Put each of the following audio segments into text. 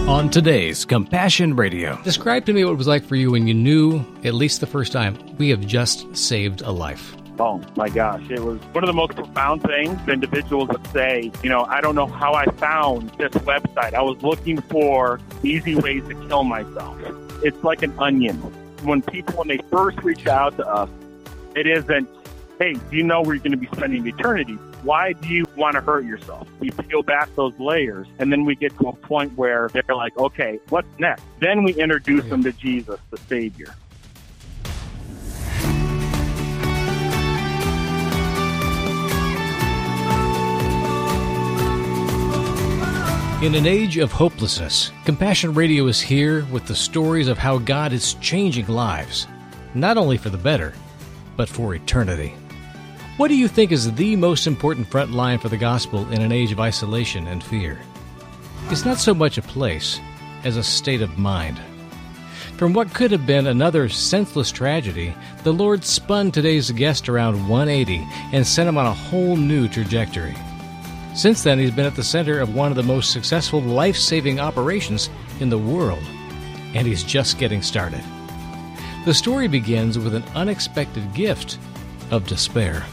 On today's Compassion Radio. Describe to me what it was like for you when you knew, at least the first time, we have just saved a life. Oh, my gosh. It was one of the most profound things. Individuals that say, I don't know how I found this website. I was looking for easy ways to kill myself. It's like an onion. When they first reach out to us, it isn't, hey, do you know where you're going to be spending eternity? Why do you want to hurt yourself? We peel back those layers, and then we get to a point where they're like, okay, what's next? Then we introduce them to Jesus, the Savior. In an age of hopelessness, Compassion Radio is here with the stories of how God is changing lives, not only for the better, but for eternity. What do you think is the most important front line for the gospel in an age of isolation and fear? It's not so much a place as a state of mind. From what could have been another senseless tragedy, the Lord spun today's guest around 180 and sent him on a whole new trajectory. Since then, he's been at the center of one of the most successful life-saving operations in the world, and he's just getting started. The story begins with an unexpected gift of despair.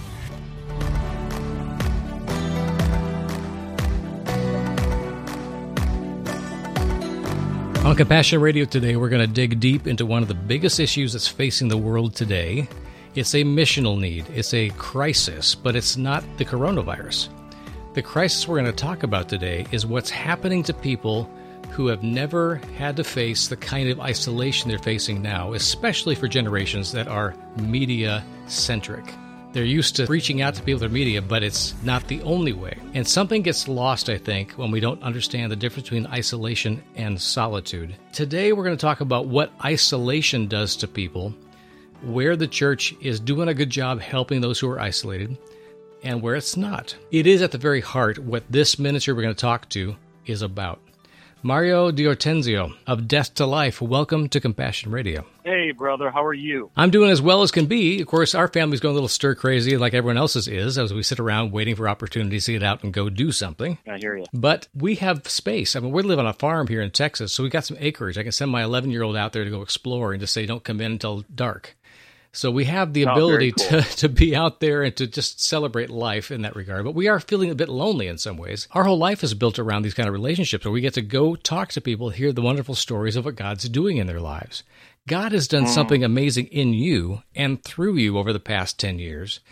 On Compassion Radio today, we're going to dig deep into one of the biggest issues that's facing the world today. It's a missional need. It's a crisis, but it's not the coronavirus. The crisis we're going to talk about today is what's happening to people who have never had to face the kind of isolation they're facing now, especially for generations that are media-centric. They're used to reaching out to people through media, but it's not the only way. And something gets lost, I think, when we don't understand the difference between isolation and solitude. Today, we're going to talk about what isolation does to people, where the church is doing a good job helping those who are isolated, and where it's not. It is at the very heart what this ministry we're going to talk to is about. Mario D'Ortenzio of Death to Life, welcome to Compassion Radio. Hey, brother, how are you? I'm doing as well as can be. Of course, our family's going a little stir-crazy like everyone else's is, as we sit around waiting for opportunities to get out and go do something. I hear you. But we have space. I mean, we live on a farm here in Texas, so we got some acreage. I can send my 11-year-old out there to go explore and just say, don't come in until dark. So we have the ability to be out there and to just celebrate life in that regard. But we are feeling a bit lonely in some ways. Our whole life is built around these kind of relationships where we get to go talk to people, hear the wonderful stories of what God's doing in their lives. God has done something amazing in you and through you over the past 10 years.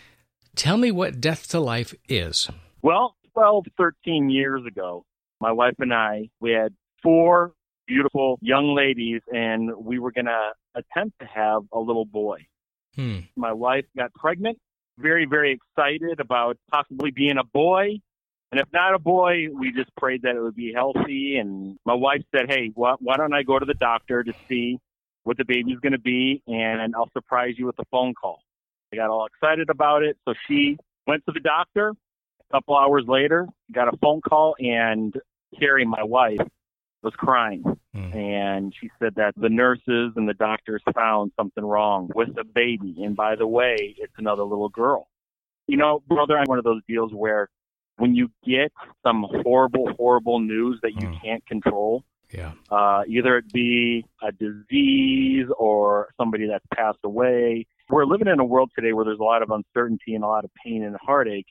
Tell me what Death to Life is. Well, 13 years ago, my wife and I, we had 4 beautiful young ladies, and we were going to attempt to have a little boy. My wife got pregnant, very, very excited about possibly being a boy. And if not a boy, we just prayed that it would be healthy. And my wife said, hey, why don't I go to the doctor to see what the baby's going to be, and I'll surprise you with a phone call. I got all excited about it. So she went to the doctor. A couple hours later, got a phone call, and Carrie, my wife, was crying. And she said that the nurses and the doctors found something wrong with the baby. And by the way, it's another little girl. Brother, I'm one of those deals where when you get some horrible, horrible news that you can't control, either it be a disease or somebody that's passed away. We're living in a world today where there's a lot of uncertainty and a lot of pain and heartache.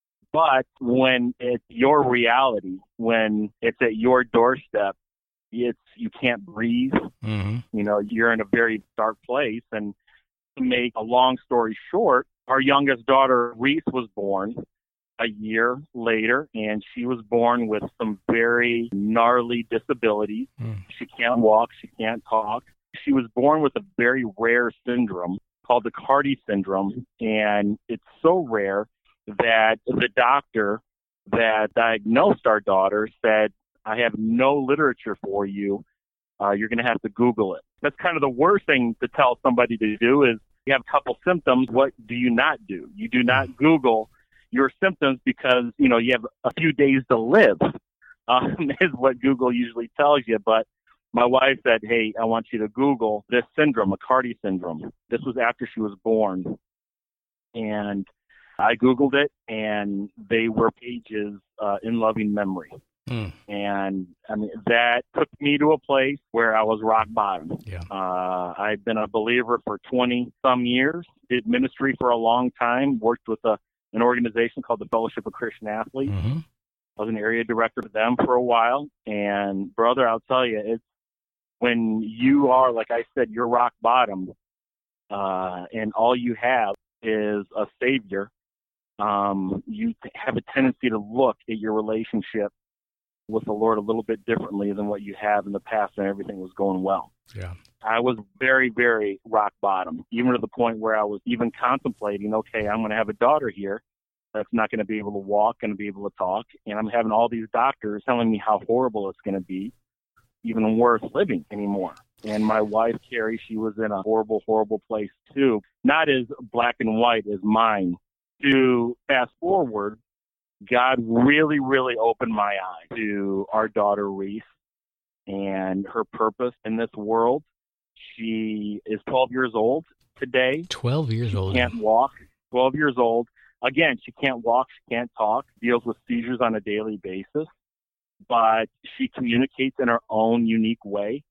But when it's your reality, when it's at your doorstep, you can't breathe. You're in a very dark place. And to make a long story short, our youngest daughter, Reese, was born a year later, and she was born with some very gnarly disabilities. She can't walk. She can't talk. She was born with a very rare syndrome called the Cardi syndrome, and it's so rare that the doctor that diagnosed our daughter said, I have no literature for you. You're going to have to Google it. That's kind of the worst thing to tell somebody to do is you have a couple symptoms. What do you not do? You do not Google your symptoms because, you have a few days to live, is what Google usually tells you. But my wife said, hey, I want you to Google this syndrome, McCarty syndrome. This was after she was born. And I Googled it, and they were pages in loving memory. And I mean, that took me to a place where I was rock bottom. Yeah. I've been a believer for 20 some years, did ministry for a long time, worked with an organization called the Fellowship of Christian Athletes. Mm-hmm. I was an area director for them for a while. And brother, I'll tell you, it's when you are, like I said, you're rock bottom, and all you have is a Savior, you have a tendency to look at your relationship with the Lord a little bit differently than what you have in the past when everything was going well. Yeah. I was very, very rock bottom, even to the point where I was even contemplating, okay, I'm going to have a daughter here that's not going to be able to walk, going to be able to talk, and I'm having all these doctors telling me how horrible it's going to be, even worth living anymore. And my wife, Carrie, she was in a horrible, horrible place too. Not as black and white as mine. To fast forward, God really, really opened my eyes to our daughter, Reese, and her purpose in this world. She is 12 years old today. 12 years old. She can't walk. 12 years old. Again, she can't walk. She can't talk. Deals with seizures on a daily basis. But she communicates in her own unique way.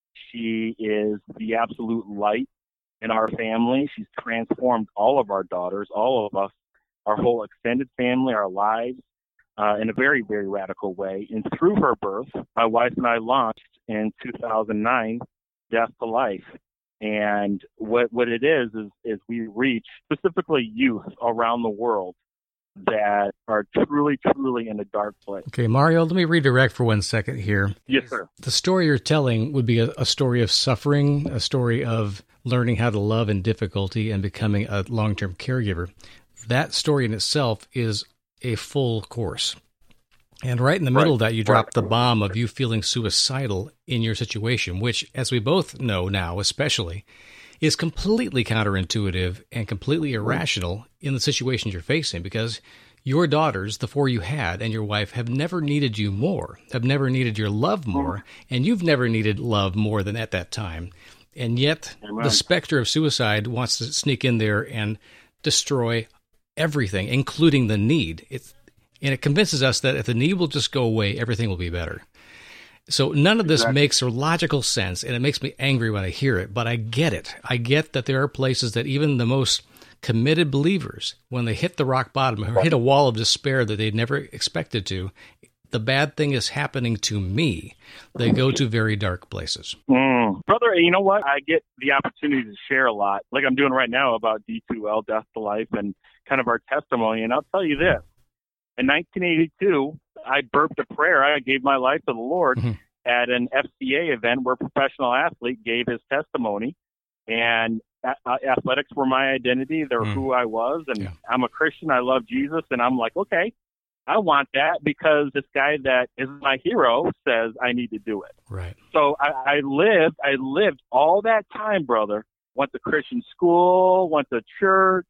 She is the absolute light in our family. She's transformed all of our daughters, all of us, our whole extended family, our lives, in a very, very radical way. And through her birth, my wife and I launched in 2009, Death to Life. And what it is we reach specifically youth around the world that are truly, truly in a dark place. Okay, Mario, let me redirect for 1 second here. Yes, sir. The story you're telling would be a story of suffering, a story of learning how to love in difficulty and becoming a long-term caregiver. That story in itself is a full course. And right in the middle of that, you dropped the bomb of you feeling suicidal in your situation, which, as we both know now especially, is completely counterintuitive and completely irrational in the situation you're facing, because your daughters, the four you had, and your wife have never needed you more, have never needed your love more, and you've never needed love more than at that time. And yet the specter of suicide wants to sneak in there and destroy everything, including the need. And it convinces us that if the need will just go away, everything will be better. So none of this makes logical sense, and it makes me angry when I hear it, but I get it. I get that there are places that even the most committed believers, when they hit the rock bottom or hit a wall of despair that they'd never expected to, the bad thing is happening to me. They go to very dark places. Brother, you know what? I get the opportunity to share a lot, like I'm doing right now about D2L, Death to Life, and kind of our testimony. And I'll tell you this. In 1982, I burped a prayer. I gave my life to the Lord at an FCA event where a professional athlete gave his testimony. And athletics were my identity. They're who I was. And I'm a Christian. I love Jesus. And I'm like, okay, I want that because this guy that is my hero says I need to do it. Right. So I lived all that time, brother. Went to Christian school, went to church,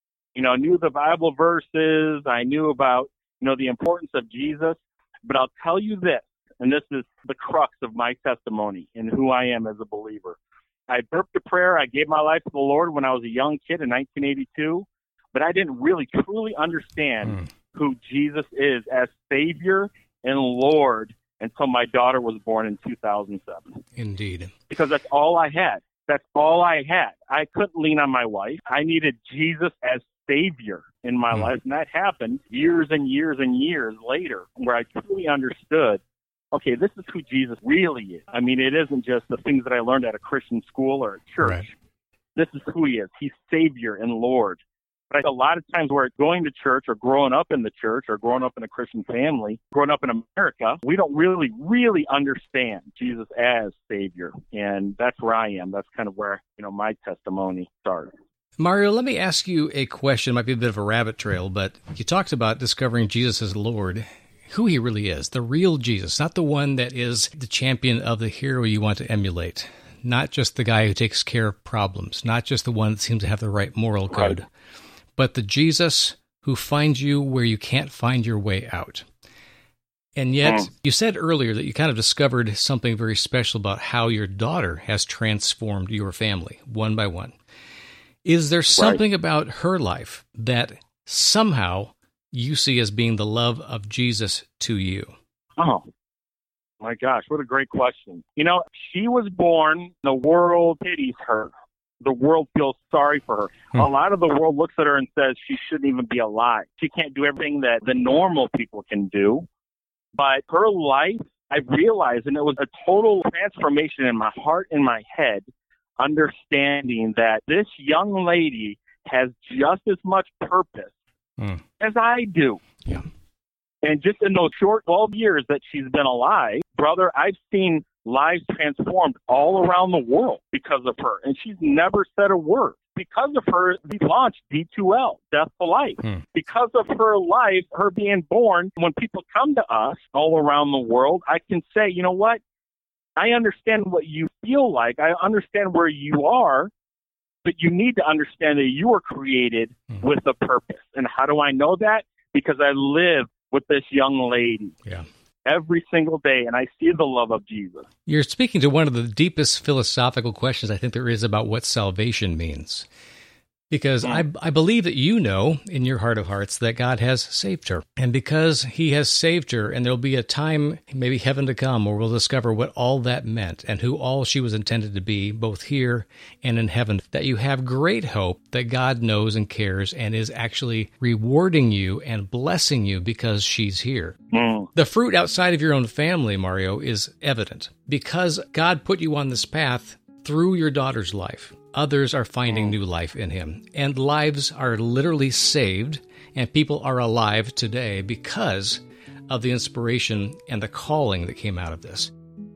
knew the Bible verses. I knew about, the importance of Jesus. But I'll tell you this, and this is the crux of my testimony and who I am as a believer. I burped a prayer. I gave my life to the Lord when I was a young kid in 1982, but I didn't really truly understand who Jesus is as Savior and Lord until my daughter was born in 2007. Indeed. Because that's all I had. That's all I had. I couldn't lean on my wife. I needed Jesus as Savior in my life, and that happened years and years and years later, where I truly understood, okay, this is who Jesus really is. I mean, it isn't just the things that I learned at a Christian school or a church. Right. This is who he is. He's Savior and Lord. But a lot of times we're going to church or growing up in the church or growing up in a Christian family, growing up in America, we don't really, really understand Jesus as Savior. And that's where I am. That's kind of where, my testimony started. Mario, let me ask you a question. It might be a bit of a rabbit trail, but you talked about discovering Jesus as Lord, who he really is, the real Jesus, not the one that is the champion of the hero you want to emulate, not just the guy who takes care of problems, not just the one that seems to have the right moral code, but the Jesus who finds you where you can't find your way out. And yet, you said earlier that you kind of discovered something very special about how your daughter has transformed your family, one by one. Is there something about her life that somehow you see as being the love of Jesus to you? Oh, my gosh, what a great question. You know, she was born, the world pities her. The world feels sorry for her. A lot of the world looks at her and says she shouldn't even be alive. She can't do everything that the normal people can do. But her life, I realized, and it was a total transformation in my heart and my head, understanding that this young lady has just as much purpose as I do. Yeah. And just in those short 12 years that she's been alive, brother, I've seen lives transformed all around the world because of her. And she's never said a word. Because of her, we launched D2L, Death to Life. Because of her life, her being born, when people come to us all around the world, I can say, you know what? I understand what you feel like. I understand where you are. But you need to understand that you were created with a purpose. And how do I know that? Because I live with this young lady every single day, and I see the love of Jesus. You're speaking to one of the deepest philosophical questions I think there is about what salvation means. Because I believe that you know in your heart of hearts that God has saved her. And because he has saved her, and there'll be a time, maybe heaven to come, where we'll discover what all that meant and who all she was intended to be, both here and in heaven, that you have great hope that God knows and cares and is actually rewarding you and blessing you because she's here. The fruit outside of your own family, Mario, is evident. Because God put you on this path through your daughter's life, others are finding new life in him. And lives are literally saved, and people are alive today because of the inspiration and the calling that came out of this.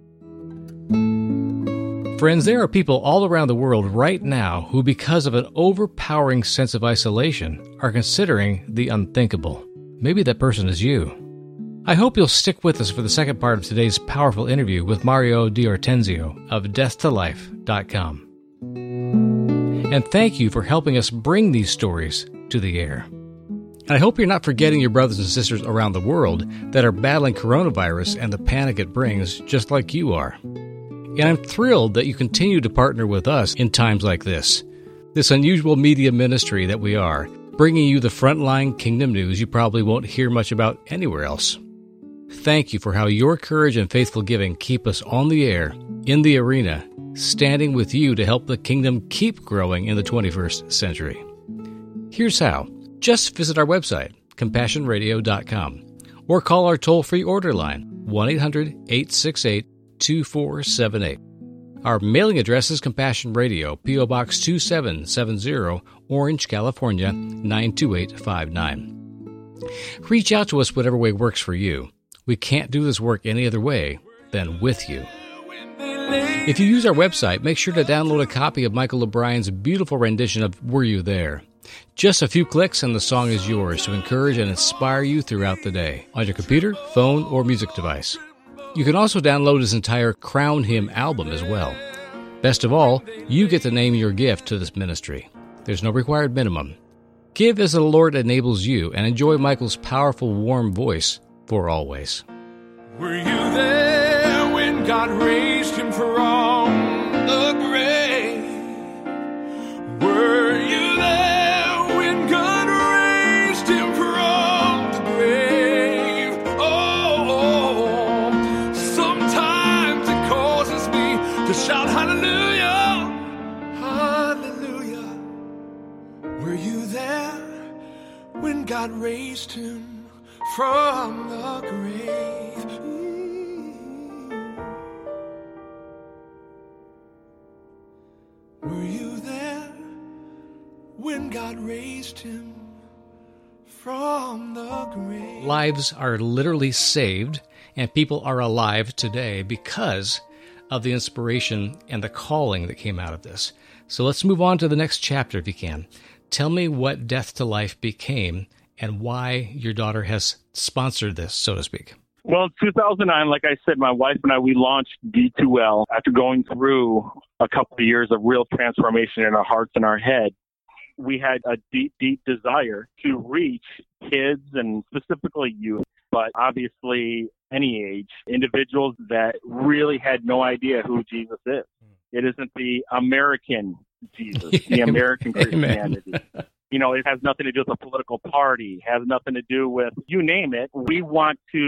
Friends, there are people all around the world right now who, because of an overpowering sense of isolation, are considering the unthinkable. Maybe that person is you. I hope you'll stick with us for the second part of today's powerful interview with Mario D'Ortenzio of deathtolife.com. And thank you for helping us bring these stories to the air. And I hope you're not forgetting your brothers and sisters around the world that are battling coronavirus and the panic it brings, just like you are. And I'm thrilled that you continue to partner with us in times like this unusual media ministry that we are, bringing you the frontline kingdom news you probably won't hear much about anywhere else. Thank you for how your courage and faithful giving keep us on the air, in the arena, standing with you to help the kingdom keep growing in the 21st century. Here's how. Just visit our website, CompassionRadio.com, or call our toll-free order line, 1-800-868-2478. Our mailing address is Compassion Radio, P.O. Box 2770, Orange, California, 92859. Reach out to us whatever way works for you. We can't do this work any other way than with you. If you use our website, make sure to download a copy of Michael O'Brien's beautiful rendition of Were You There? Just a few clicks and the song is yours to encourage and inspire you throughout the day on your computer, phone, or music device. You can also download his entire Crown Him album as well. Best of all, you get to name your gift to this ministry. There's no required minimum. Give as the Lord enables you and enjoy Michael's powerful, warm voice for always. Were you there when God raised him from the grave? Were you there when God raised him from the grave? Oh, sometimes it causes me to shout hallelujah, hallelujah. Were you there when God raised him from the grave? Were you there when God raised him from the grave? Lives are literally saved, and people are alive today because of the inspiration and the calling that came out of this. So let's move on to the next chapter if you can. Tell me what Death to Life became and why your daughter has sponsored this, so to speak. Well, in 2009, like I said, my wife and I, we launched D2L after going through a couple of years of real transformation in our hearts and our head. We had a deep, deep desire to reach kids and specifically youth, but obviously any age, individuals that really had no idea who Jesus is. It isn't the American Jesus, the American Christianity. You know, it has nothing to do with a political party, has nothing to do with, you name it. We want to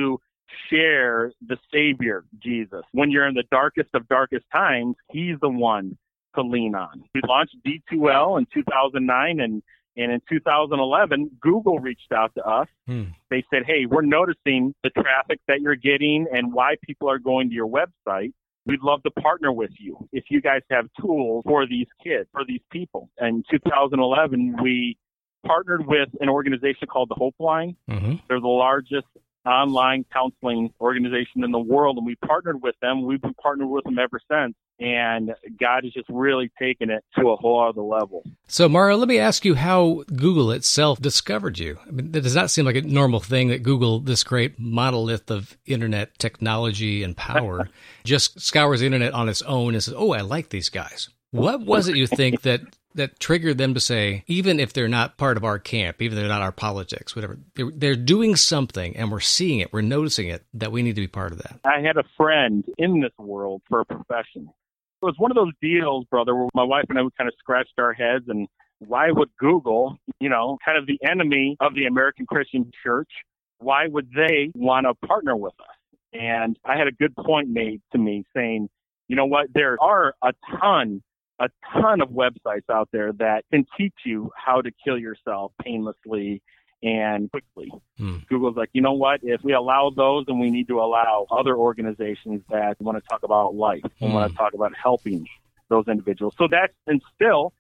share the Savior, Jesus. When you're in the darkest of darkest times, he's the one to lean on. We launched D2L in 2009, and in 2011, Google reached out to us. They said, hey, we're noticing the traffic that you're getting and why people are going to your website. We'd love to partner with you if you guys have tools for these kids, for these people. In 2011, we partnered with an organization called the Hope Line. They're the largest online counseling organization in the world, and we partnered with them. We've been partnered with them ever since, and God has just really taken it to a whole other level. So, Mario, let me ask you how Google itself discovered you. I mean, that does not seem like a normal thing that Google, this great monolith of internet technology and power, just scours the internet on its own and says, oh, I like these guys. What was it you think that triggered them to say, even if they're not part of our camp, even if they're not our politics, whatever, they're doing something and we're seeing it, we're noticing it, that we need to be part of that? I had a friend in this world for a profession. It was one of those deals, brother, where my wife and I kind of scratched our heads, and why would Google, kind of the enemy of the American Christian church, why would they want to partner with us? And I had a good point made to me saying, you know what, there are a ton of websites out there that can teach you how to kill yourself painlessly and quickly. Google's like, you know what, if we allow those, then we need to allow other organizations that want to talk about life and want to talk about helping those individuals. So that's, and still,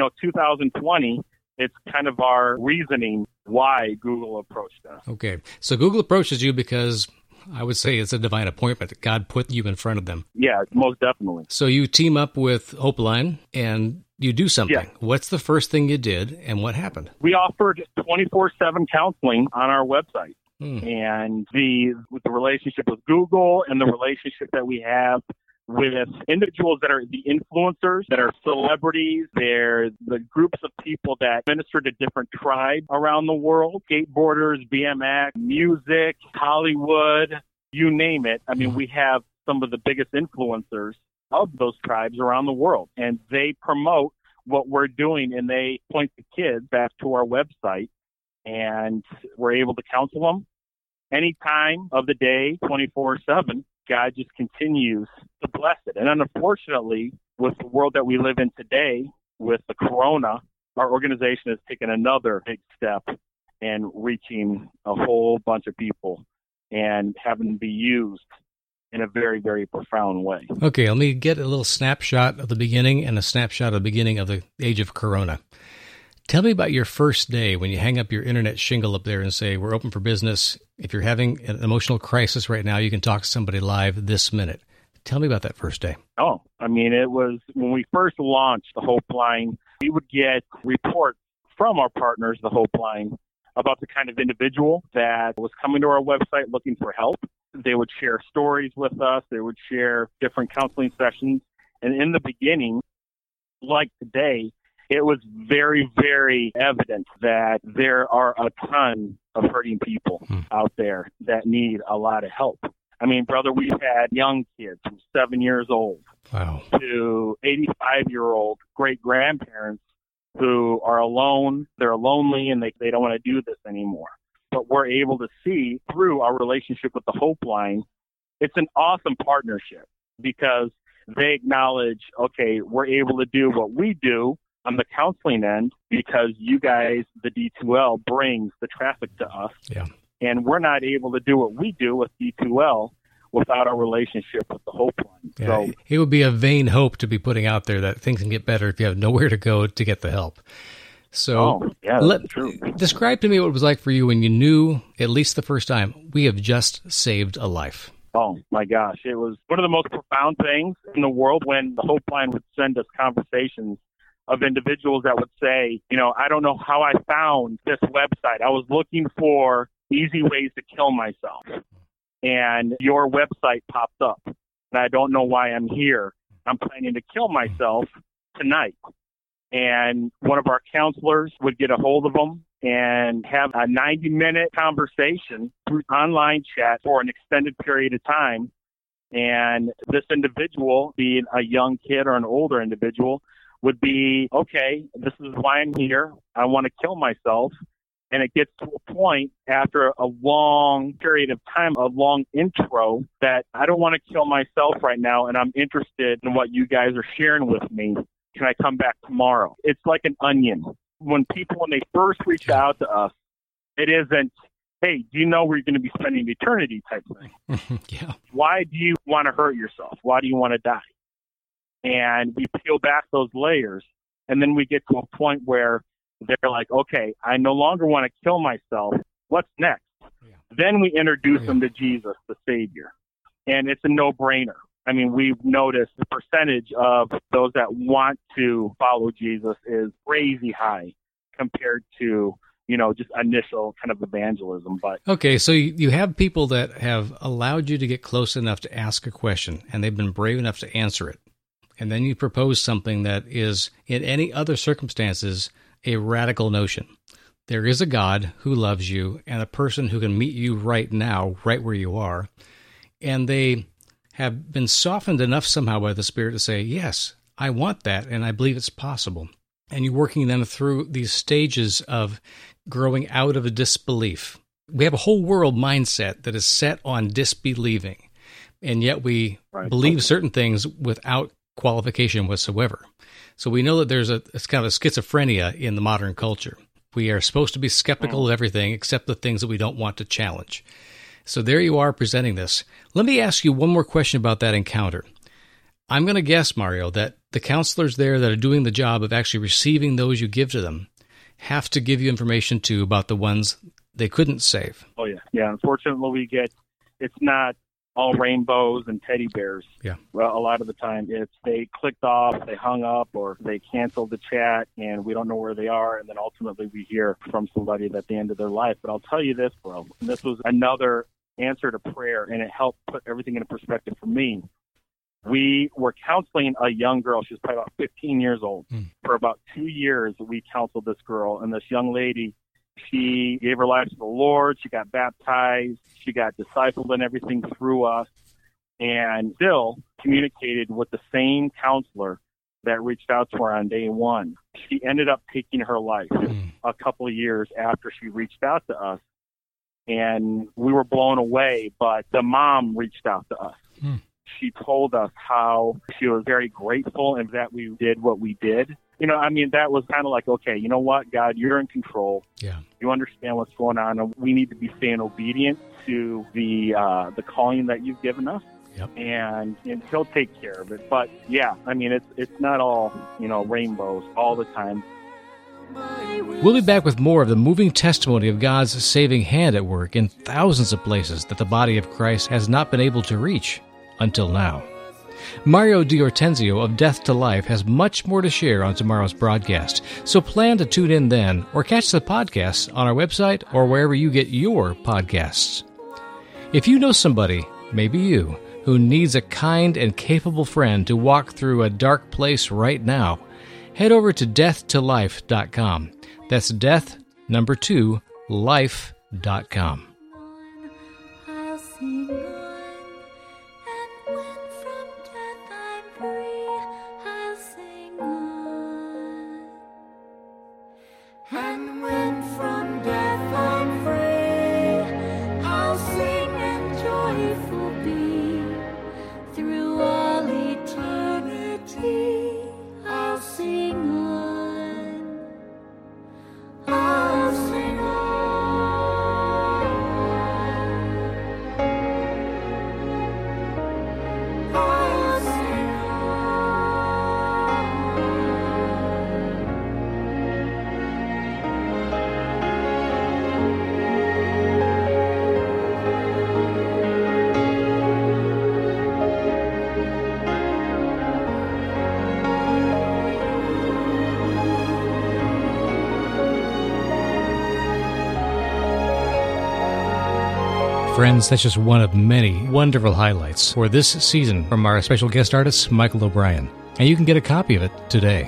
2020, it's kind of our reasoning why Google approached us. Okay. So Google approaches you because I would say it's a divine appointment. God put you in front of them. Yeah, most definitely. So you team up with Hope Line and you do something. Yeah. What's the first thing you did and what happened? We offered 24/7 counseling on our website. And with the relationship with Google and the relationship that we have with individuals that are the influencers, that are celebrities, they're the groups of people that minister to different tribes around the world, skateboarders, BMX, music, Hollywood, you name it. I mean, we have some of the biggest influencers of those tribes around the world, and they promote what we're doing, and they point the kids back to our website, and we're able to counsel them any time of the day, 24/7. God just continues to bless it. And unfortunately, with the world that we live in today, with the corona, our organization has taken another big step in reaching a whole bunch of people and having to be used in a very, very profound way. Okay, let me get a little snapshot of the beginning and a snapshot of the beginning of the age of corona. Tell me about your first day when you hang up your internet shingle up there and say, we're open for business. If you're having an emotional crisis right now, you can talk to somebody live this minute. Tell me about that first day. Oh, I mean, it was when we first launched the Hope Line, we would get reports from our partners, the Hope Line, about the kind of individual that was coming to our website looking for help. They would share stories with us. They would share different counseling sessions. And in the beginning, like today, it was very, very evident that there are a ton of hurting people out there that need a lot of help. I mean, brother, we've had young kids from 7 years old to 85-year-old great-grandparents who are alone, they're lonely, and they don't want to do this anymore. But we're able to see through our relationship with the Hope Line, it's an awesome partnership because they acknowledge, okay, we're able to do what we do on the counseling end because you guys, the D2L, brings the traffic to us. Yeah. And we're not able to do what we do with D2L without our relationship with the Hope Line. Yeah, so it would be a vain hope to be putting out there that things can get better if you have nowhere to go to get the help. So that's true. Describe to me what it was like for you when you knew, at least the first time, we have just saved a life. Oh, my gosh. It was one of the most profound things in the world when the Hope Line would send us conversations of individuals that would say, I don't know how I found this website. I was looking for easy ways to kill myself. And your website popped up. And I don't know why I'm here. I'm planning to kill myself tonight. And one of our counselors would get a hold of them and have a 90-minute conversation through online chat for an extended period of time. And this individual, being a young kid or an older individual, would be, okay, this is why I'm here. I want to kill myself. And it gets to a point after a long period of time, a long intro, that I don't want to kill myself right now, and I'm interested in what you guys are sharing with me. Can I come back tomorrow? It's like an onion. When they first reach out to us, it isn't, hey, do you know where you're going to be spending eternity type thing? Yeah. Why do you want to hurt yourself? Why do you want to die? And we peel back those layers, and then we get to a point where they're like, okay, I no longer want to kill myself. What's next? Yeah. Then we introduce them to Jesus, the Savior. And it's a no-brainer. I mean, we've noticed the percentage of those that want to follow Jesus is crazy high compared to, just initial kind of evangelism. But okay, so you have people that have allowed you to get close enough to ask a question, and they've been brave enough to answer it. And then you propose something that is, in any other circumstances, a radical notion. There is a God who loves you and a person who can meet you right now, right where you are. And they have been softened enough somehow by the Spirit to say, yes, I want that, and I believe it's possible. And you're working them through these stages of growing out of a disbelief. We have a whole world mindset that is set on disbelieving, and yet we believe certain things without qualification whatsoever. So we know that it's kind of a schizophrenia in the modern culture. We are supposed to be skeptical of everything except the things that we don't want to challenge. So there you are presenting this. Let me ask you one more question about that encounter. I'm going to guess, Mario, that the counselors there that are doing the job of actually receiving those you give to them have to give you information too about the ones they couldn't save. Oh, yeah. Yeah, unfortunately, it's not all rainbows and teddy bears. Yeah. Well, a lot of the time it's they clicked off, they hung up, or they canceled the chat, and we don't know where they are. And then ultimately we hear from somebody at the end of their life. But I'll tell you this, bro, and this was another answer to prayer, and it helped put everything into perspective for me. We were counseling a young girl. She was probably about 15 years old. For about 2 years, we counseled this girl, and this young lady, she gave her life to the Lord. She got baptized. She got discipled and everything through us, and still communicated with the same counselor that reached out to her on day one. She ended up taking her life a couple of years after she reached out to us, and we were blown away, but the mom reached out to us. She told us how she was very grateful and that we did what we did. That was kind of like, okay, you know what, God, you're in control. Yeah. You understand what's going on, and we need to be staying obedient to the calling that you've given us. Yep. And he'll take care of it. But yeah, it's not all, rainbows all the time. We'll be back with more of the moving testimony of God's saving hand at work in thousands of places that the body of Christ has not been able to reach until now. Mario D'Ortenzio of Death to Life has much more to share on tomorrow's broadcast, so plan to tune in then or catch the podcast on our website or wherever you get your podcasts. If you know somebody, maybe you, who needs a kind and capable friend to walk through a dark place right now, head over to deathtolife.com. That's death, 2, life.com. Friends, that's just one of many wonderful highlights for this season from our special guest artist, Michael O'Brien. And you can get a copy of it today.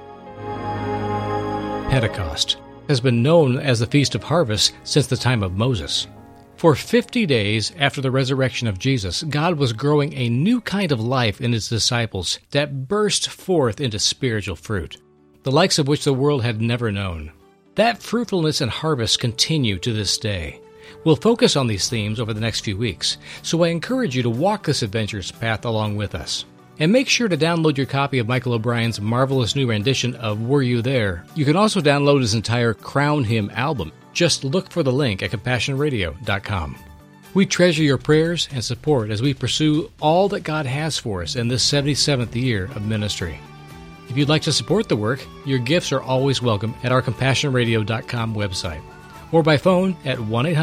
Pentecost has been known as the Feast of Harvest since the time of Moses. For 50 days after the resurrection of Jesus, God was growing a new kind of life in his disciples that burst forth into spiritual fruit, the likes of which the world had never known. That fruitfulness and harvest continue to this day. We'll focus on these themes over the next few weeks, so I encourage you to walk this adventurous path along with us. And make sure to download your copy of Michael O'Brien's marvelous new rendition of Were You There? You can also download his entire Crown Him album. Just look for the link at CompassionRadio.com. We treasure your prayers and support as we pursue all that God has for us in this 77th year of ministry. If you'd like to support the work, your gifts are always welcome at our CompassionRadio.com website or by phone at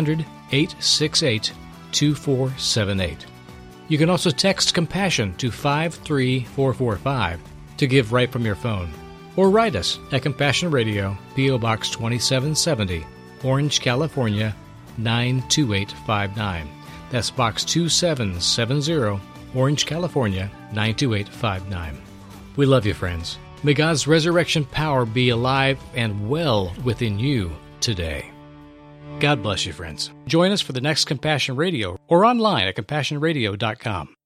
1-800-868-2478. You can also text Compassion to 53445 to give right from your phone, or write us at Compassion Radio, P.O. Box 2770, Orange, California, 92859. That's Box 2770, Orange, California, 92859. We love you, friends. May God's resurrection power be alive and well within you today. God bless you, friends. Join us for the next Compassion Radio or online at CompassionRadio.com.